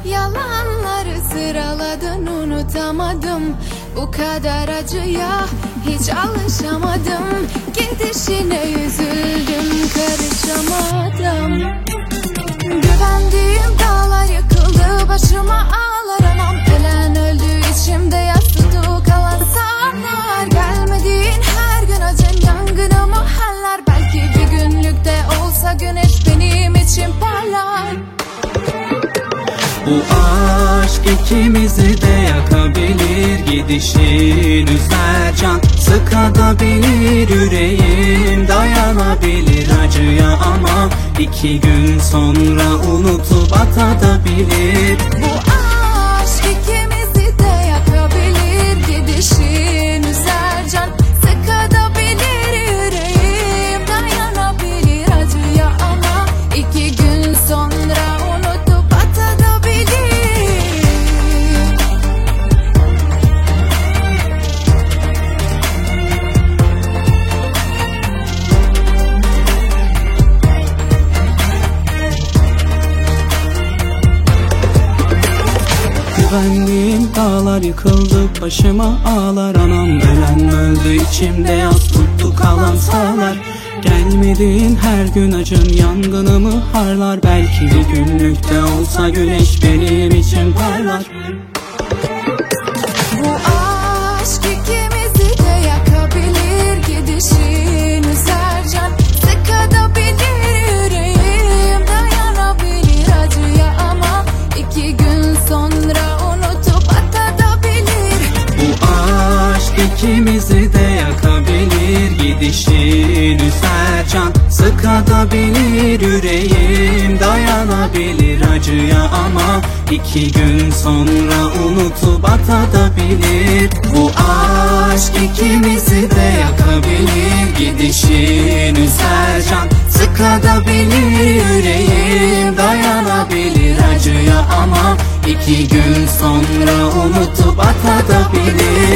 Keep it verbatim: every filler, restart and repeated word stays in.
Yalanları sıraladın, unutamadım. Bu kadar acıya hiç alışamadım. Gidişine üzüldüm, karışamadım. Güvendiğim dağlar yıkıldı, başıma ağlar anam. Ölen öldü, içimde yas tuttu kalan saatler. Gelmediğin her gün acem yangınımı haller. Belki bir günlük de olsa güneş benim için parlar. Bu aşk ikimizi de yakabilir. Gidişin üzer, can sıkabilir. Yüreğim dayanabilir acıya ama iki gün sonra unutup atabilir. Bu aşk ikimizi de yakabilir. Gidişin üzer, can sıkabilir. Yüreğim dayanabilir acıya ama iki gün sonra unutup atabilir. Güvendiğim dağlar yıkıldı, başıma ağlar anam. Ölen öldü, içimde yas tuttu kalan sağlar. Gelmediğin her gün acım yangınımı harlar. Belki bir günlük de olsa güneş benim için parlar. Bu aşk ikimizi de yakabilir. Gidişin üzer, can sıkabilir. Yüreğim dayanabilir acıya ama iki gün sonra unutup atabilir. Bu aşk ikimizi de yakabilir. Gidişin üzer, can sıkabilir. Yüreğim dayanabilir acıya ama iki gün sonra unutup atabilir. Bu aşk ikimizi de yakabilir. Gidişin üzer, can sıkabilir. Yüreğim dayanabilir acıya ama iki gün sonra unutup atabilir.